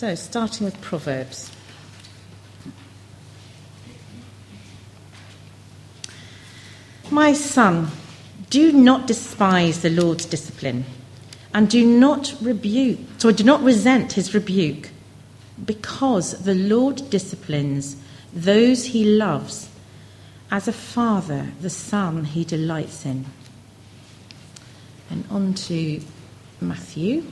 So, starting with Proverbs. My son, do not despise the Lord's discipline, and do not resent his rebuke, because the Lord disciplines those he loves, as a father the son he delights in. And on to Matthew.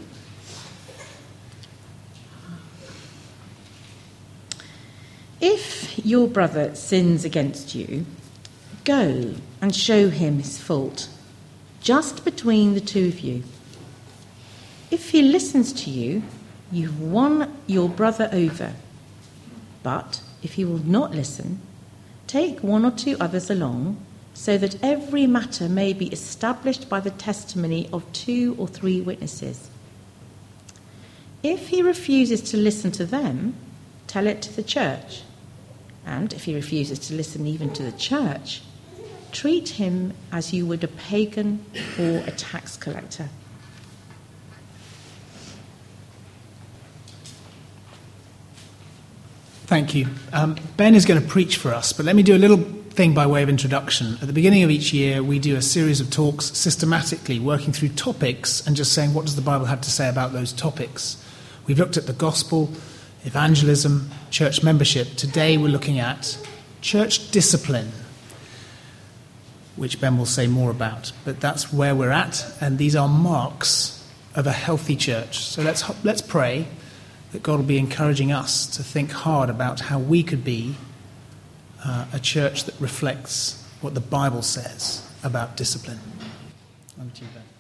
If your brother sins against you, go and show him his fault, just between the two of you. If he listens to you, you've won your brother over. But if he will not listen, take one or two others along, so that every matter may be established by the testimony of 2 or 3 witnesses. If he refuses to listen to them, tell it to the church. And if he refuses to listen even to the church, treat him as you would a pagan or a tax collector. Thank you. Ben is going to preach for us, but let me do a little thing by way of introduction. At the beginning of each year, we do a series of talks systematically working through topics and just saying, what does the Bible have to say about those topics? We've looked at the gospel, evangelism, church membership. Today we're looking at church discipline, which Ben will say more about. But that's where we're at, and these are marks of a healthy church. So let's pray that God will be encouraging us to think hard about how we could be a church that reflects what the Bible says about discipline. Over to you, Ben.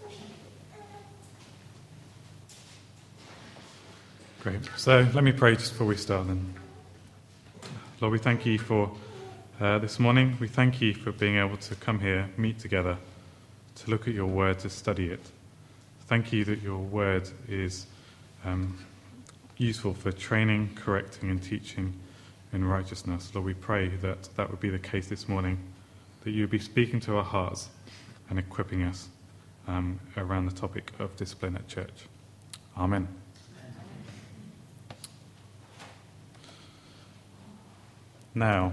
Great. So let me pray just before we start then. Lord, we thank you for this morning. We thank you for being able to come here, meet together, to look at your word, to study it. Thank you that your word is useful for training, correcting and teaching in righteousness. Lord, we pray that that would be the case this morning, that you would be speaking to our hearts and equipping us around the topic of discipline at church. Amen. Now,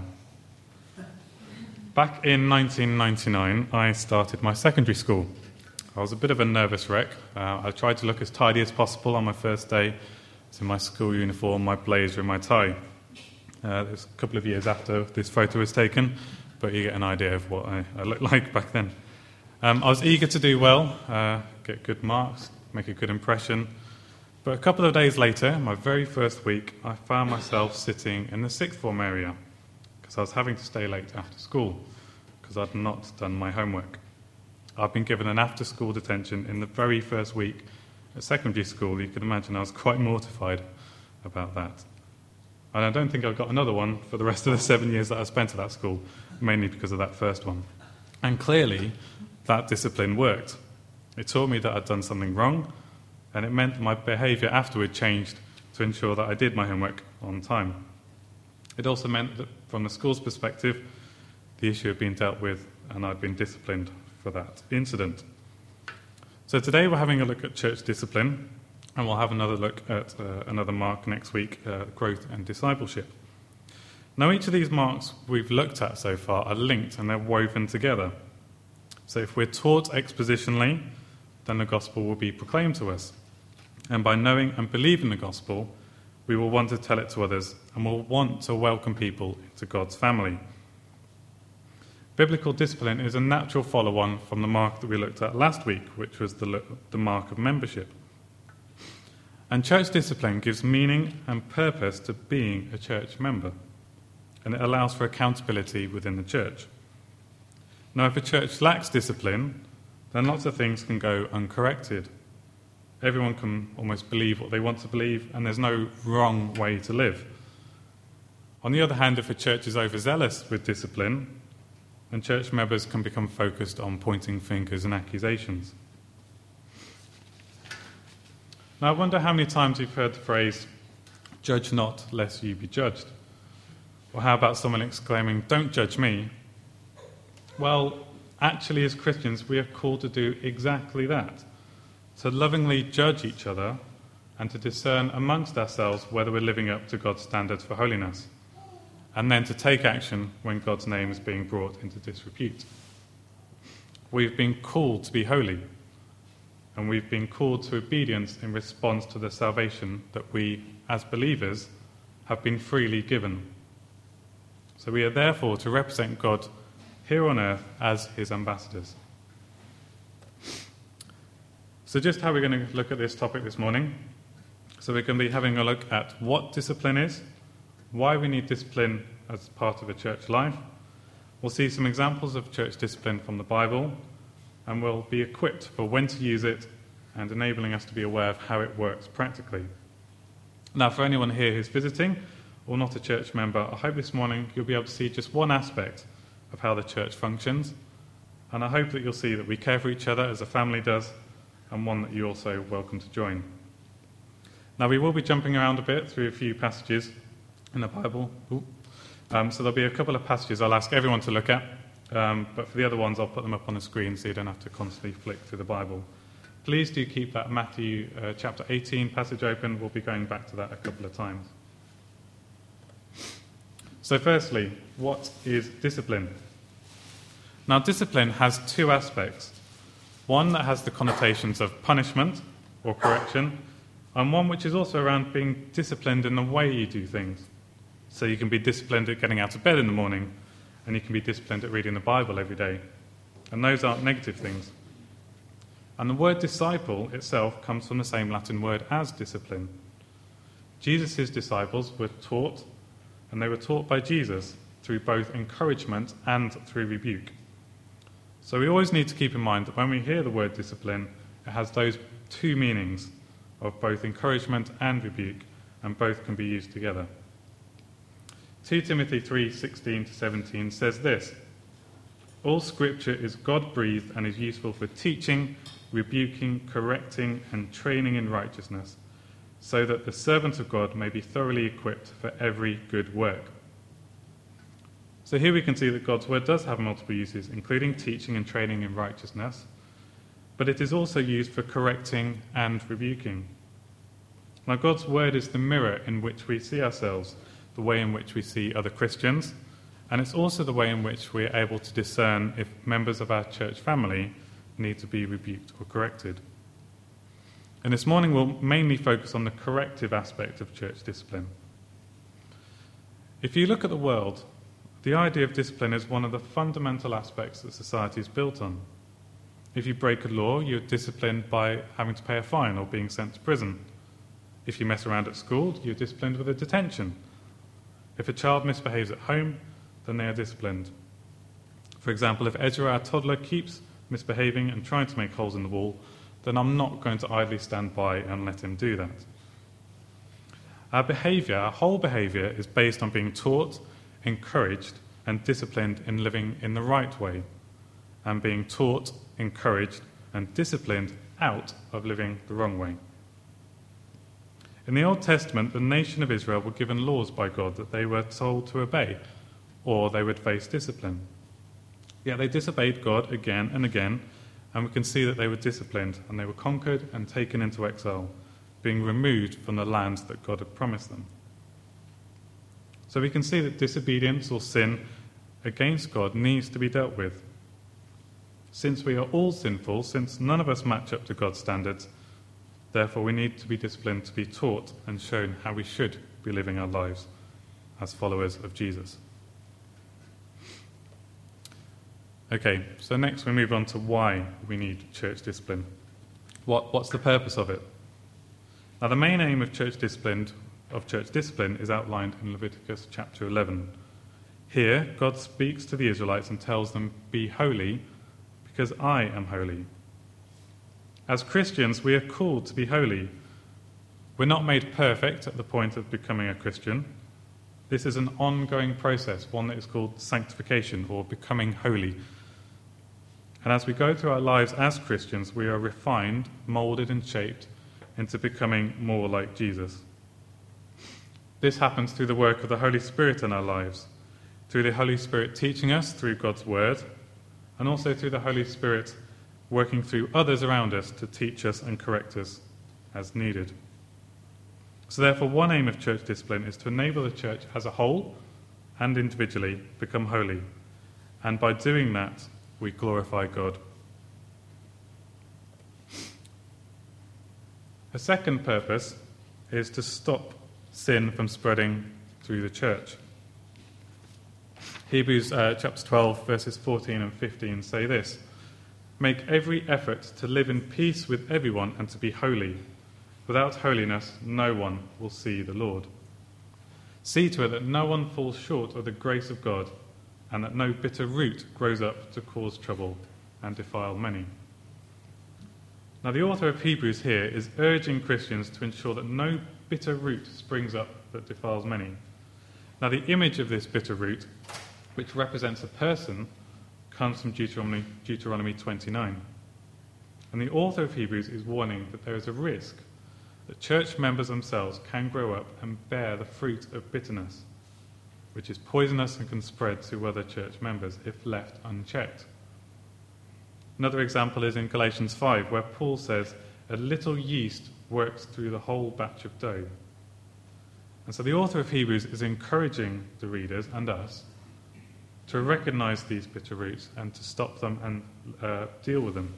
back in 1999, I started my secondary school. I was a bit of a nervous wreck. I tried to look as tidy as possible on my first day. It's in my school uniform, my blazer and my tie. It was a couple of years after this photo was taken, but you get an idea of what I looked like back then. I was eager to do well, get good marks, make a good impression. But a couple of days later, my very first week, I found myself sitting in the sixth form area because I was having to stay late after school because I'd not done my homework. I'd been given an after-school detention in the very first week at secondary school. You can imagine I was quite mortified about that. And I don't think I got another one for the rest of the 7 years that I spent at that school, mainly because of that first one. And clearly, that discipline worked. It taught me that I'd done something wrong, and it meant that my behaviour afterward changed to ensure that I did my homework on time. It also meant that, from the school's perspective, the issue had been dealt with, and I'd been disciplined for that incident. So today we're having a look at church discipline, and we'll have another look at another mark next week, growth and discipleship. Now, each of these marks we've looked at so far are linked and they're woven together. So if we're taught expositionally, then the gospel will be proclaimed to us. And by knowing and believing the gospel, we will want to tell it to others and will want to welcome people into God's family. Biblical discipline is a natural follow-on from the mark that we looked at last week, which was the mark of membership. And church discipline gives meaning and purpose to being a church member, and it allows for accountability within the church. Now, if a church lacks discipline, then lots of things can go uncorrected. Everyone can almost believe what they want to believe, and there's no wrong way to live. On the other hand, if a church is overzealous with discipline, then church members can become focused on pointing fingers and accusations. Now, I wonder how many times you've heard the phrase, "Judge not, lest you be judged." Or how about someone exclaiming, "Don't judge me"? Well, actually, as Christians, we are called to do exactly that. To lovingly judge each other and to discern amongst ourselves whether we're living up to God's standards for holiness, and then to take action when God's name is being brought into disrepute. We've been called to be holy, and we've been called to obedience in response to the salvation that we, as believers, have been freely given. So we are therefore to represent God here on earth as his ambassadors. So just how we're going to look at this topic this morning. So we're going to be having a look at what discipline is, why we need discipline as part of a church life. We'll see some examples of church discipline from the Bible, and we'll be equipped for when to use it and enabling us to be aware of how it works practically. Now, for anyone here who's visiting or not a church member, I hope this morning you'll be able to see just one aspect of how the church functions, and I hope that you'll see that we care for each other as a family does, and one that you're also welcome to join. Now, we will be jumping around a bit through a few passages in the Bible. So there'll be a couple of passages I'll ask everyone to look at, but for the other ones I'll put them up on the screen so you don't have to constantly flick through the Bible. Please do keep that Matthew chapter 18 passage open. We'll be going back to that a couple of times. So firstly, what is discipline? Now, discipline has two aspects. One that has the connotations of punishment or correction, and one which is also around being disciplined in the way you do things. So you can be disciplined at getting out of bed in the morning, and you can be disciplined at reading the Bible every day. And those aren't negative things. And the word disciple itself comes from the same Latin word as discipline. Jesus' disciples were taught, and they were taught by Jesus through both encouragement and through rebuke. So we always need to keep in mind that when we hear the word discipline, it has those two meanings of both encouragement and rebuke, and both can be used together. 2 Timothy 3:16-17 says this: "All scripture is God-breathed and is useful for teaching, rebuking, correcting, and training in righteousness, so that the servant of God may be thoroughly equipped for every good work." So here we can see that God's word does have multiple uses, including teaching and training in righteousness, but it is also used for correcting and rebuking. Now, God's word is the mirror in which we see ourselves, the way in which we see other Christians, and it's also the way in which we are able to discern if members of our church family need to be rebuked or corrected. And this morning we'll mainly focus on the corrective aspect of church discipline. If you look at the world, the idea of discipline is one of the fundamental aspects that society is built on. If you break a law, you're disciplined by having to pay a fine or being sent to prison. If you mess around at school, you're disciplined with a detention. If a child misbehaves at home, then they are disciplined. For example, if Ezra, our toddler, keeps misbehaving and trying to make holes in the wall, then I'm not going to idly stand by and let him do that. Our whole behaviour, is based on being taught, encouraged, and disciplined in living in the right way, and being taught, encouraged, and disciplined out of living the wrong way. In the Old Testament, the nation of Israel were given laws by God that they were told to obey, or they would face discipline. Yet they disobeyed God again and again, and we can see that they were disciplined, and they were conquered and taken into exile, being removed from the lands that God had promised them. So we can see that disobedience or sin against God needs to be dealt with. Since we are all sinful, since none of us match up to God's standards, therefore we need to be disciplined to be taught and shown how we should be living our lives as followers of Jesus. Okay, so next we move on to why we need church discipline. What's the purpose of it? Now, the main aim of church discipline is outlined in Leviticus chapter 11. Here, God speaks to the Israelites and tells them, "Be holy, because I am holy." As Christians, we are called to be holy. We're not made perfect at the point of becoming a Christian. This is an ongoing process, one that is called sanctification, or becoming holy. And as we go through our lives as Christians, we are refined, moulded and shaped into becoming more like Jesus. This happens through the work of the Holy Spirit in our lives, through the Holy Spirit teaching us through God's Word, and also through the Holy Spirit working through others around us to teach us and correct us as needed. So therefore, one aim of church discipline is to enable the church as a whole and individually become holy. And by doing that, we glorify God. A second purpose is to stop sin from spreading through the church. Hebrews chapter 12, verses 14 and 15 say this: "Make every effort to live in peace with everyone and to be holy. Without holiness, no one will see the Lord. See to it that no one falls short of the grace of God, and that no bitter root grows up to cause trouble and defile many." Now, the author of Hebrews here is urging Christians to ensure that no bitter root springs up that defiles many. Now, the image of this bitter root, which represents a person, comes from Deuteronomy 29. And the author of Hebrews is warning that there is a risk that church members themselves can grow up and bear the fruit of bitterness, which is poisonous and can spread to other church members if left unchecked. Another example is in Galatians 5, where Paul says, "A little yeast works through the whole batch of dough." And so the author of Hebrews is encouraging the readers and us to recognize these bitter roots and to stop them and deal with them.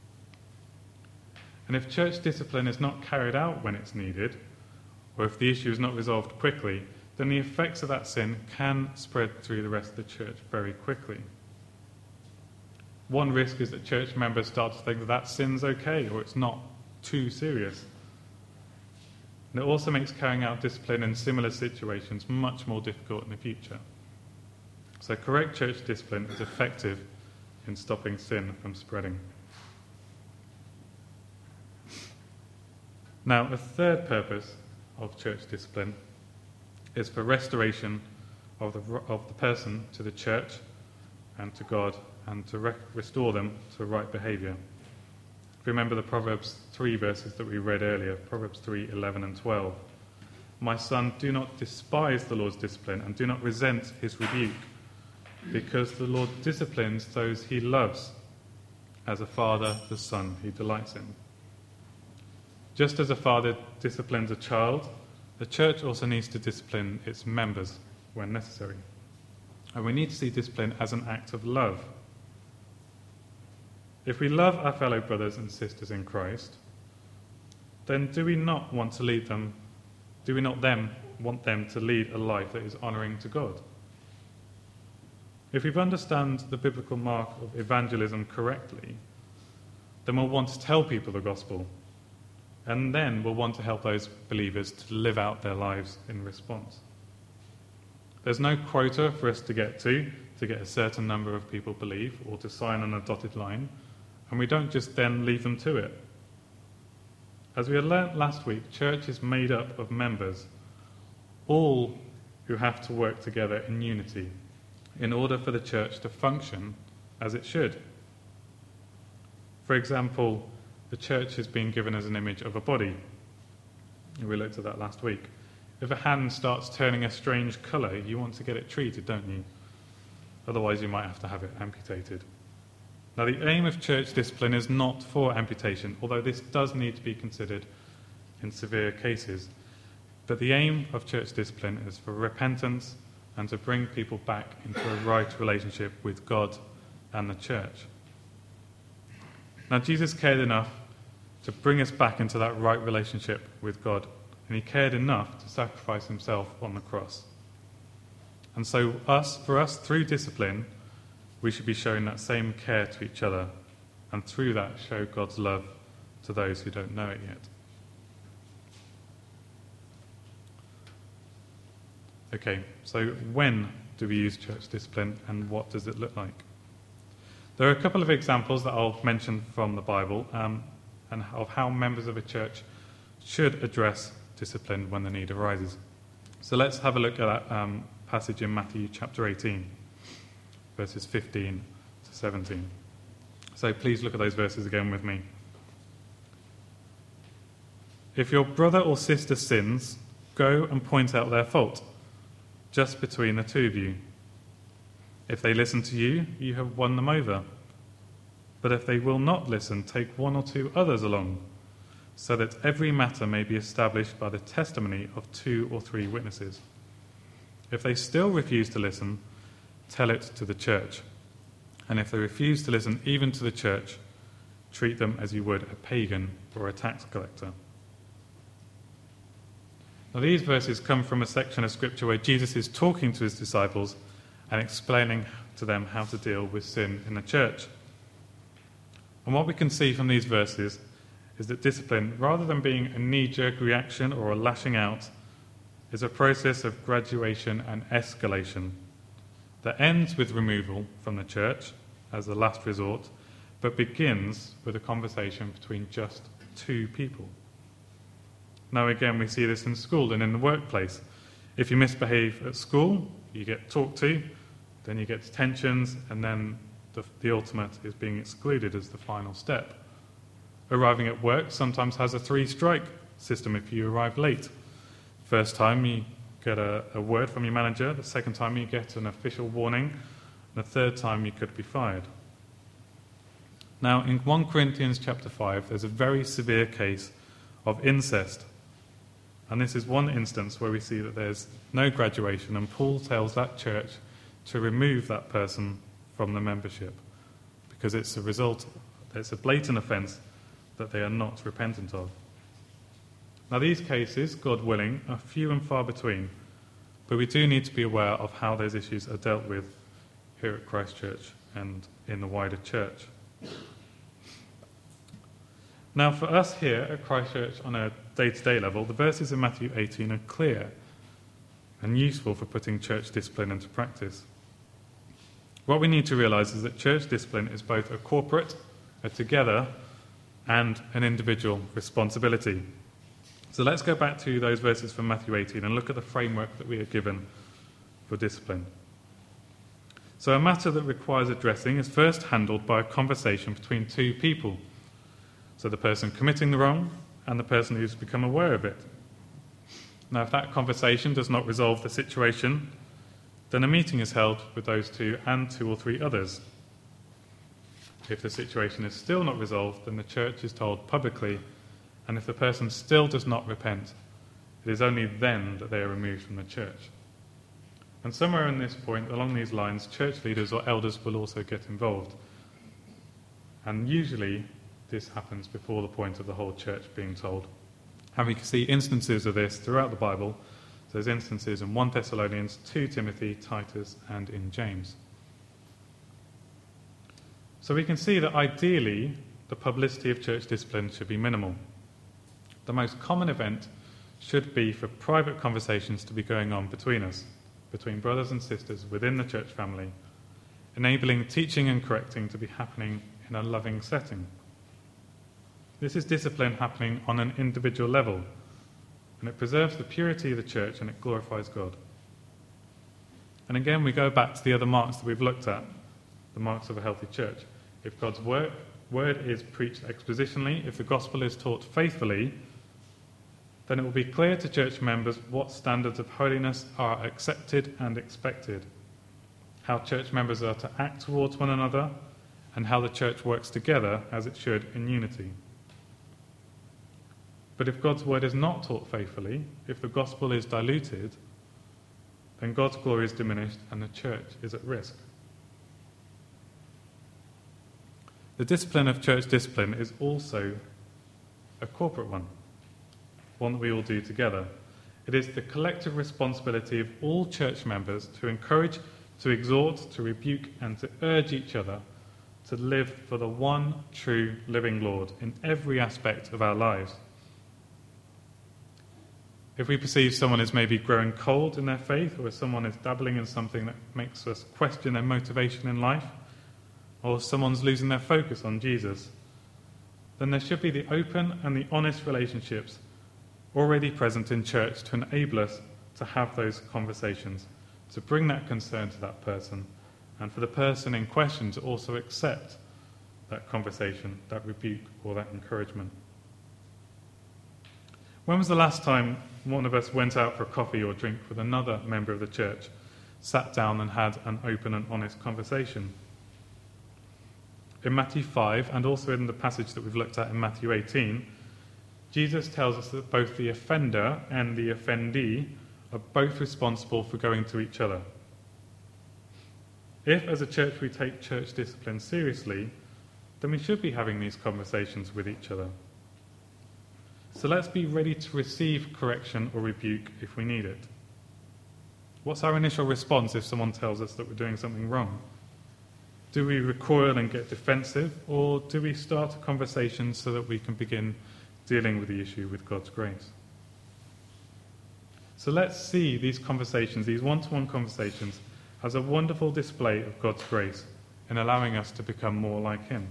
And if church discipline is not carried out when it's needed, or if the issue is not resolved quickly, then the effects of that sin can spread through the rest of the church very quickly. One risk is that church members start to think that sin's okay, or it's not too serious. And it also makes carrying out discipline in similar situations much more difficult in the future. So correct church discipline is effective in stopping sin from spreading. Now, a third purpose of church discipline is for restoration of the person to the church and to God, and to restore them to right behaviour. Remember the Proverbs 3 verses that we read earlier, Proverbs 3, 11 and 12. "My son, do not despise the Lord's discipline, and do not resent his rebuke, because the Lord disciplines those he loves, as a father the son he delights in." Just as a father disciplines a child, the church also needs to discipline its members when necessary. And we need to see discipline as an act of love. If we love our fellow brothers and sisters in Christ, then do we not want them to lead a life that is honouring to God? If we understand the biblical mark of evangelism correctly, then we'll want to tell people the gospel, and then we'll want to help those believers to live out their lives in response. There's no quota for us to get a certain number of people believe, or to sign on a dotted line, and we don't just then leave them to it. As we had learnt last week, church is made up of members, all who have to work together in unity in order for the church to function as it should. For example, the church has been given as an image of a body. We looked at that last week. If a hand starts turning a strange colour, you want to get it treated, don't you? Otherwise you might have to have it amputated. Now, the aim of church discipline is not for amputation, although this does need to be considered in severe cases. But the aim of church discipline is for repentance and to bring people back into a right relationship with God and the church. Now, Jesus cared enough to bring us back into that right relationship with God, and he cared enough to sacrifice himself on the cross. And so for us, through discipline, we should be showing that same care to each other, and through that show God's love to those who don't know it yet. Okay, so when do we use church discipline, and what does it look like? There are a couple of examples that I'll mention from the Bible, and of how members of a church should address discipline when the need arises. So let's have a look at that passage in Matthew chapter 18. Verses 15 to 17. So please look at those verses again with me. "If your brother or sister sins, go and point out their fault, just between the two of you. If they listen to you, you have won them over. But if they will not listen, take one or two others along, so that every matter may be established by the testimony of 2 or 3 witnesses. If they still refuse to listen, tell it to the church. And if they refuse to listen even to the church, treat them as you would a pagan or a tax collector." Now, these verses come from a section of Scripture where Jesus is talking to his disciples and explaining to them how to deal with sin in the church. And what we can see from these verses is that discipline, rather than being a knee-jerk reaction or a lashing out, is a process of graduation and escalation that ends with removal from the church as the last resort, but begins with a conversation between just 2 people. Now again, we see this in school and in the workplace. If you misbehave at school, you get talked to, then you get detentions, and then the ultimate is being excluded as the final step. Arriving at work sometimes has a 3-strike system if you arrive late. First time you get a word from your manager, the second time you get an official warning, and the third time you could be fired. Now in 1 Corinthians chapter 5 there's a very severe case of incest. And this is one instance where we see that there's no graduation, and Paul tells that church to remove that person from the membership because it's a blatant offence that they are not repentant of. Now these cases, God willing, are few and far between, but we do need to be aware of how those issues are dealt with here at Christ Church and in the wider church. Now for us here at Christ Church on a day-to-day level, the verses in Matthew 18 are clear and useful for putting church discipline into practice. What we need to realise is that church discipline is both a corporate, a together, and an individual responsibility. So let's go back to those verses from Matthew 18 and look at the framework that we are given for discipline. So a matter that requires addressing is first handled by a conversation between 2 people. So the person committing the wrong and the person who's become aware of it. Now if that conversation does not resolve the situation, then a meeting is held with those 2 and 2 or 3 others. If the situation is still not resolved, then the church is told publicly, and if the person still does not repent, it is only then that they are removed from the church. And somewhere in this point, along these lines, church leaders or elders will also get involved. And usually this happens before the point of the whole church being told. And we can see instances of this throughout the Bible. So there's instances in 1 Thessalonians, 2 Timothy, Titus, and in James. So we can see that ideally the publicity of church discipline should be minimal. The most common event should be for private conversations to be going on between us, between brothers and sisters within the church family, enabling teaching and correcting to be happening in a loving setting. This is discipline happening on an individual level, and it preserves the purity of the church and it glorifies God. And again, we go back to the other marks that we've looked at, the marks of a healthy church. If God's word is preached expositionally, if the gospel is taught faithfully, then it will be clear to church members what standards of holiness are accepted and expected, how church members are to act towards one another, and how the church works together as it should in unity. But if God's word is not taught faithfully, if the gospel is diluted, then God's glory is diminished and the church is at risk. The discipline of church discipline is also a corporate one that we all do together. It is the collective responsibility of all church members to encourage, to exhort, to rebuke, and to urge each other to live for the one true living Lord in every aspect of our lives. If we perceive someone is maybe growing cold in their faith, or if someone is dabbling in something that makes us question their motivation in life, or someone's losing their focus on Jesus, then there should be the open and the honest relationships already present in church to enable us to have those conversations, to bring that concern to that person, and for the person in question to also accept that conversation, that rebuke, or that encouragement. When was the last time one of us went out for coffee or drink with another member of the church, sat down and had an open and honest conversation? In Matthew 5, and also in the passage that we've looked at in Matthew 18, Jesus tells us that both the offender and the offendee are both responsible for going to each other. If, as a church, we take church discipline seriously, then we should be having these conversations with each other. So let's be ready to receive correction or rebuke if we need it. What's our initial response if someone tells us that we're doing something wrong? Do we recoil and get defensive, or do we start a conversation so that we can begin dealing with the issue with God's grace? So let's see these conversations, these one-to-one conversations, as a wonderful display of God's grace in allowing us to become more like Him.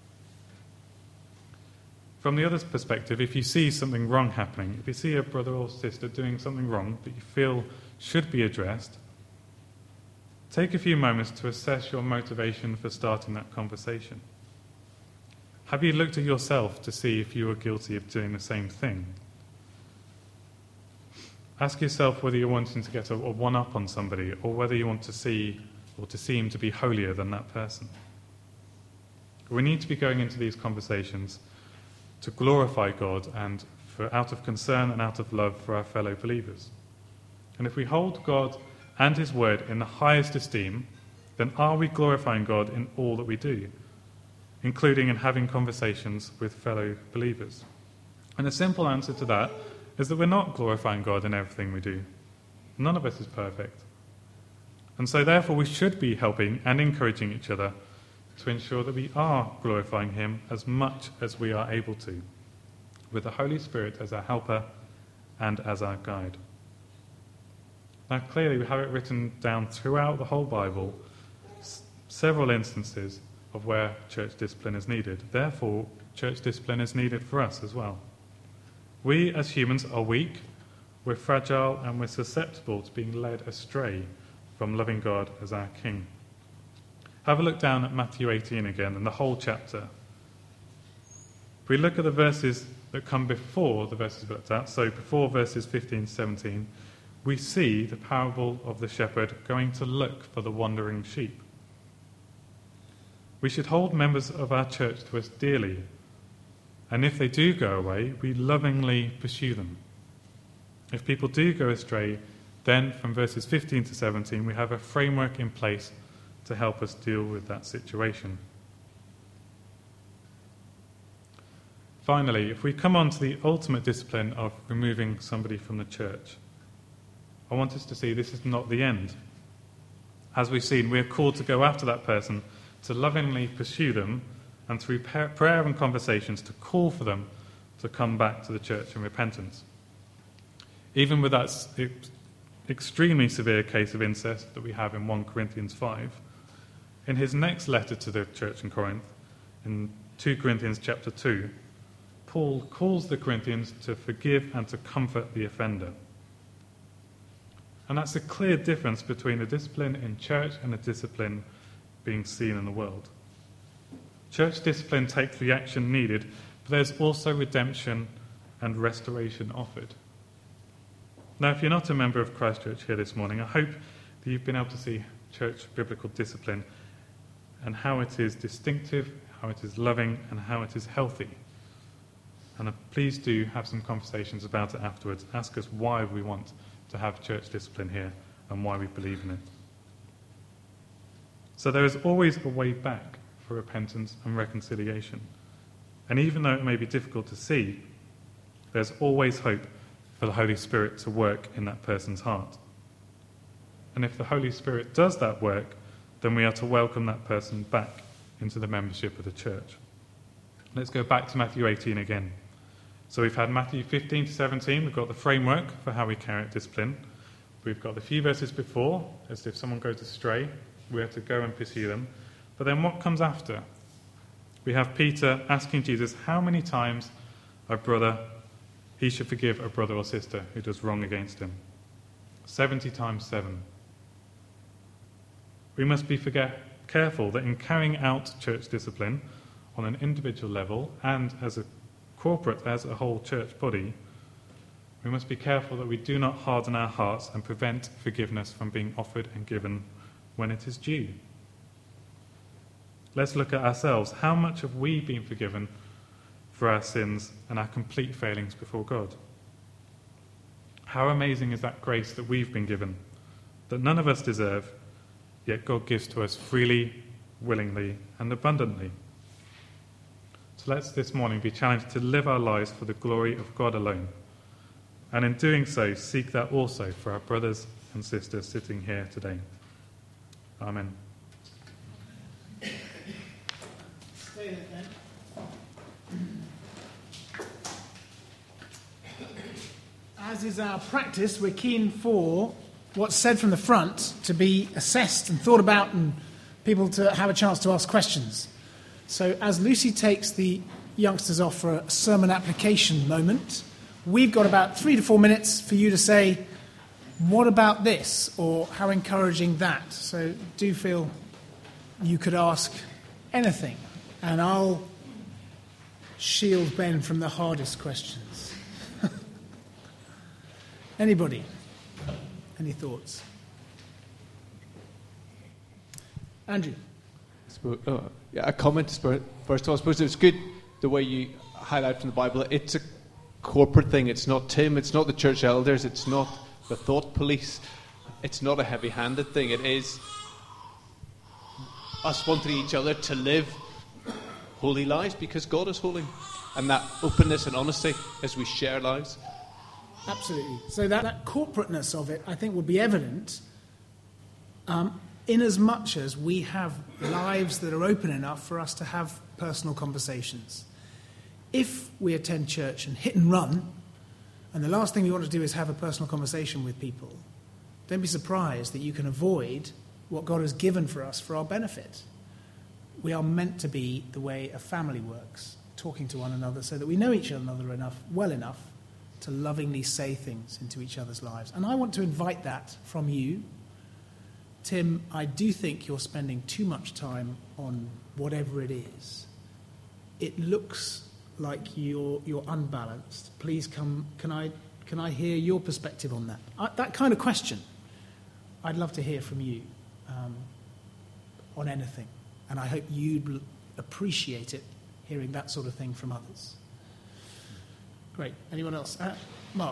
From the other's perspective, if you see something wrong happening, if you see a brother or sister doing something wrong that you feel should be addressed, take a few moments to assess your motivation for starting that conversation. Have you looked at yourself to see if you are guilty of doing the same thing? Ask yourself whether you're wanting to get a one-up on somebody, or whether you want to see or to seem to be holier than that person. We need to be going into these conversations to glorify God and out of concern and out of love for our fellow believers. And if we hold God and His Word in the highest esteem, then are we glorifying God in all that we do, including in having conversations with fellow believers? And the simple answer to that is that we're not glorifying God in everything we do. None of us is perfect. And so therefore we should be helping and encouraging each other to ensure that we are glorifying Him as much as we are able to, with the Holy Spirit as our helper and as our guide. Now clearly we have it written down throughout the whole Bible, several instances of where church discipline is needed. Therefore, church discipline is needed for us as well. We as humans are weak, we're fragile, and we're susceptible to being led astray from loving God as our King. Have a look down at Matthew 18 again and the whole chapter. If we look at the verses that come before the verses we looked at, so before verses 15 to 17, we see the parable of the shepherd going to look for the wandering sheep. We should hold members of our church to us dearly, and if they do go away, we lovingly pursue them. If people do go astray, then from verses 15 to 17, we have a framework in place to help us deal with that situation. Finally, if we come on to the ultimate discipline of removing somebody from the church, I want us to see this is not the end. As we've seen, we are called to go after that person, to lovingly pursue them, and through prayer and conversations to call for them to come back to the church in repentance. Even with that extremely severe case of incest that we have in 1 Corinthians 5, in his next letter to the church in Corinth, in 2 Corinthians chapter 2, Paul calls the Corinthians to forgive and to comfort the offender. And that's a clear difference between a discipline in church and a discipline being seen in the world. Church discipline takes the action needed, but there's also redemption and restoration offered. Now, if you're not a member of Christ Church here this morning, I hope that you've been able to see church biblical discipline and how it is distinctive, how it is loving, and how it is healthy. And please do have some conversations about it afterwards. Ask us why we want to have church discipline here and why we believe in it. So there is always a way back for repentance and reconciliation. And even though it may be difficult to see, there's always hope for the Holy Spirit to work in that person's heart. And if the Holy Spirit does that work, then we are to welcome that person back into the membership of the church. Let's go back to Matthew 18 again. So we've had Matthew 15 to 17, we've got the framework for how we carry out discipline. We've got the few verses before, as if someone goes astray, we have to go and pursue them. But then what comes after? We have Peter asking Jesus how many times he should forgive a brother or sister who does wrong against him. 70 times 7. We must be careful that in carrying out church discipline on an individual level and as a corporate, as a whole church body, we must be careful that we do not harden our hearts and prevent forgiveness from being offered and given when it is due. Let's look at ourselves. How much have we been forgiven for our sins and our complete failings before God. How amazing is that grace that we've been given, that none of us deserve, yet God gives to us freely, willingly, and abundantly. So let's this morning be challenged to live our lives for the glory of God alone, and in doing so, seek that also for our brothers and sisters sitting here today. Amen. Stay there, Ben. As is our practice, we're keen for what's said from the front to be assessed and thought about and people to have a chance to ask questions. So as Lucy takes the youngsters off for a sermon application moment, we've got about 3 to 4 minutes for you to say, what about this? Or how encouraging that? So do feel you could ask anything, and I'll shield Ben from the hardest questions. Anybody? Any thoughts? Andrew? A comment first of all. I suppose it's good the way you highlight from the Bible. It's a corporate thing. It's not Tim. It's not the church elders. It's not the thought police. It's not a heavy-handed thing. It is us wanting each other to live holy lives because God is holy. And that openness and honesty as we share lives. Absolutely. So that corporateness of it, I think, will be evident in as much as we have lives that are open enough for us to have personal conversations. If we attend church and hit and run, and the last thing we want to do is have a personal conversation with people, don't be surprised that you can avoid what God has given for us for our benefit. We are meant to be the way a family works, talking to one another so that we know each other well enough to lovingly say things into each other's lives. And I want to invite that from you. Tim, I do think you're spending too much time on whatever it is. It looks like you're unbalanced. Please come, can I hear your perspective on that? That kind of question, I'd love to hear from you on anything. And I hope you'd appreciate it, hearing that sort of thing from others. Great. Anyone else? Mark.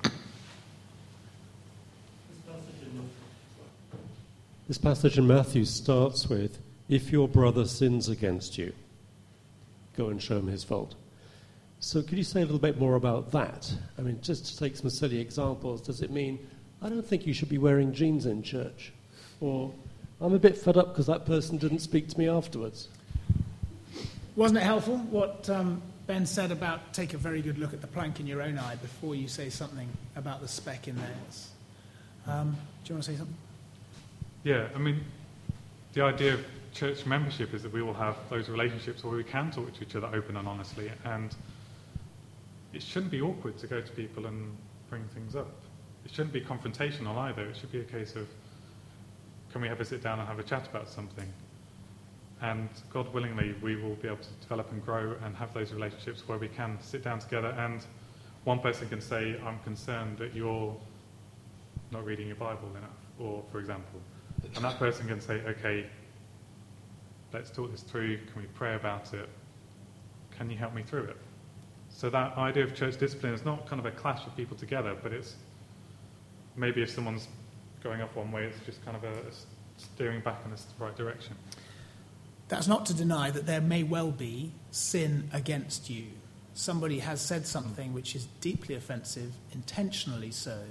This passage in Matthew starts with, if your brother sins against you, go and show him his fault. So could you say a little bit more about that? I mean, just to take some silly examples, does it mean, I don't think you should be wearing jeans in church? Or, I'm a bit fed up because that person didn't speak to me afterwards? Wasn't it helpful what Ben said about take a very good look at the plank in your own eye before you say something about the speck in theirs? Do you want to say something? Yeah, I mean, the idea of church membership is that we will have those relationships where we can talk to each other open and honestly, and it shouldn't be awkward to go to people and bring things up. It shouldn't be confrontational either. It should be a case of, can we have a sit down and have a chat about something? And God willingly, we will be able to develop and grow and have those relationships where we can sit down together and one person can say, I'm concerned that you're not reading your Bible enough, or for example. And that person can say, okay, let's talk this through. Can we pray about it? Can you help me through it? So that idea of church discipline is not kind of a clash of people together, but it's maybe if someone's going off one way, it's just kind of a steering back in the right direction. That's not to deny that there may well be sin against you. Somebody has said something which is deeply offensive, intentionally so,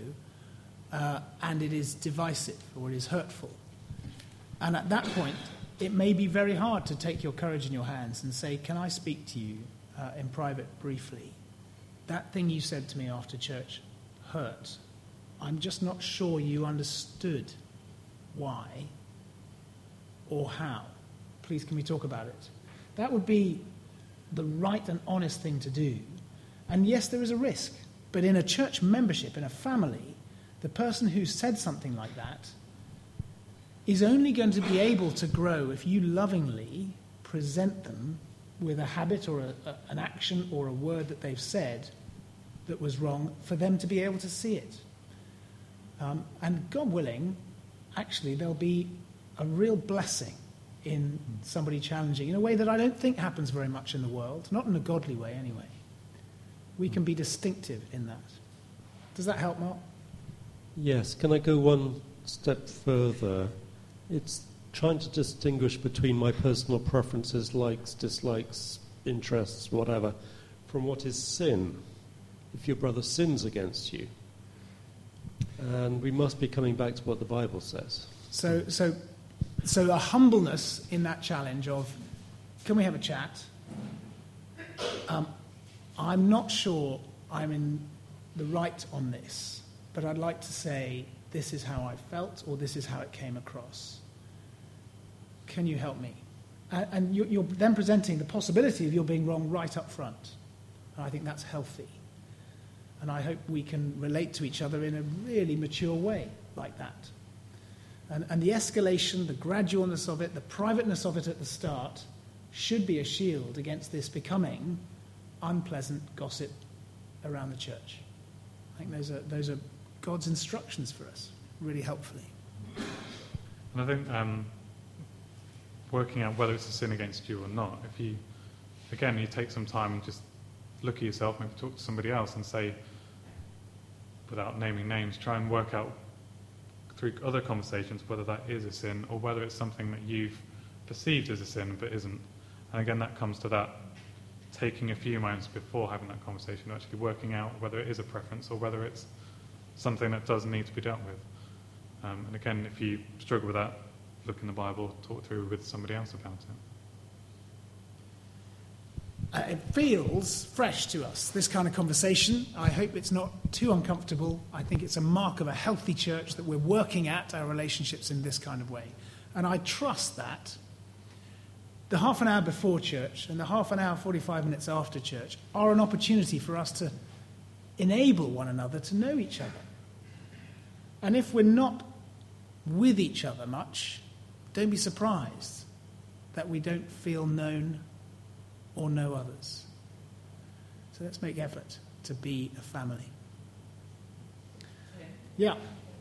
and it is divisive or it is hurtful. And at that point, it may be very hard to take your courage in your hands and say, can I speak to you in private briefly? That thing you said to me after church hurt. I'm just not sure you understood why or how. Please, can we talk about it? That would be the right and honest thing to do. And yes, there is a risk. But in a church membership, in a family, the person who said something like that is only going to be able to grow if you lovingly present them with a habit or an action or a word that they've said that was wrong, for them to be able to see it. And God willing, actually, there'll be a real blessing in somebody challenging in a way that I don't think happens very much in the world, not in a godly way anyway. We can be distinctive in that. Does that help, Mark? Yes. Can I go one step further? It's trying to distinguish between my personal preferences, likes, dislikes, interests, whatever, from what is sin. If your brother sins against you. And we must be coming back to what the Bible says. So a humbleness in that challenge of, can we have a chat? I'm not sure I'm in the right on this, but I'd like to say this is how I felt or this is how it came across. Can you help me? And you're then presenting the possibility of your being wrong right up front. And I think that's healthy. And I hope we can relate to each other in a really mature way like that. And the escalation, the gradualness of it, the privateness of it at the start should be a shield against this becoming unpleasant gossip around the church. I think those are God's instructions for us, really helpfully. And I think working out whether it's a sin against you or not, if you take some time and just look at yourself, maybe talk to somebody else and say, without naming names, try and work out through other conversations whether that is a sin or whether it's something that you've perceived as a sin but isn't. And again, that comes to that taking a few moments before having that conversation, actually working out whether it is a preference or whether it's something that does need to be dealt with. And again, if you struggle with that, look in the Bible, talk through with somebody else about it. It feels fresh to us, this kind of conversation. I hope it's not too uncomfortable. I think it's a mark of a healthy church that we're working at our relationships in this kind of way. And I trust that the half an hour before church and the half an hour, 45 minutes after church are an opportunity for us to enable one another to know each other. And if we're not with each other much, don't be surprised that we don't feel known or know others. So let's make effort to be a family. Yeah.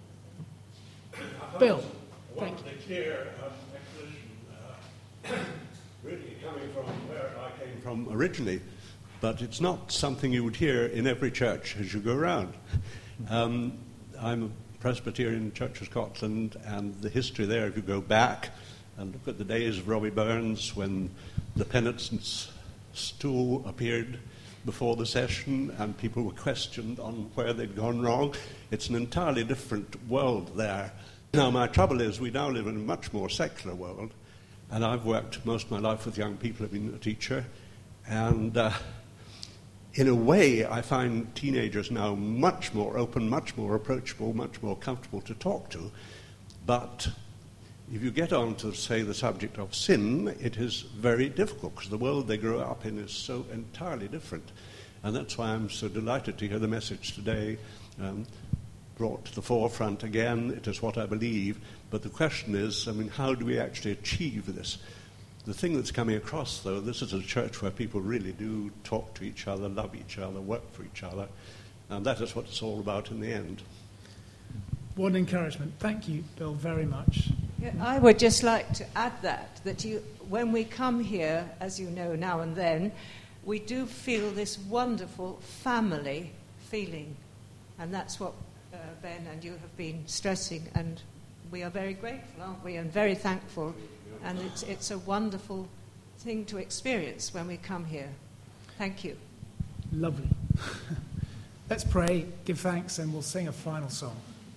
Bill, thank you. I want to clear exposition, really coming from where I came from originally, but it's not something you would hear in every church as you go around. I'm a Presbyterian Church of Scotland, and the history there, if you go back and look at the days of Robbie Burns when the penitent's stool appeared before the session and people were questioned on where they'd gone wrong, it's an entirely different world there. Now, my trouble is we now live in a much more secular world, and I've worked most of my life with young people. I've been a teacher, and in a way, I find teenagers now much more open, much more approachable, much more comfortable to talk to. But if you get on to, say, the subject of sin, it is very difficult because the world they grow up in is so entirely different. And that's why I'm so delighted to hear the message today brought to the forefront again. It is what I believe. But the question is, how do we actually achieve this? The thing that's coming across, though, this is a church where people really do talk to each other, love each other, work for each other, and that is what it's all about in the end. What encouragement. Thank you, Bill, very much. Yeah, I would just like to add that when we come here, as you know, now and then, we do feel this wonderful family feeling, and that's what Ben and you have been stressing, and we are very grateful, aren't we, and very thankful. And it's a wonderful thing to experience when we come here. Thank you. Lovely. Let's pray, give thanks, and we'll sing a final song.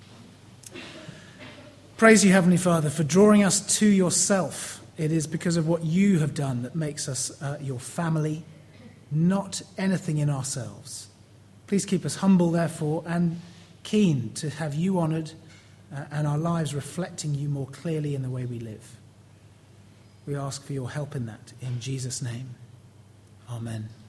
Praise you, Heavenly Father, for drawing us to yourself. It is because of what you have done that makes us your family, not anything in ourselves. Please keep us humble, therefore, and keen to have you honoured and our lives reflecting you more clearly in the way we live. We ask for your help in that, in Jesus' name. Amen.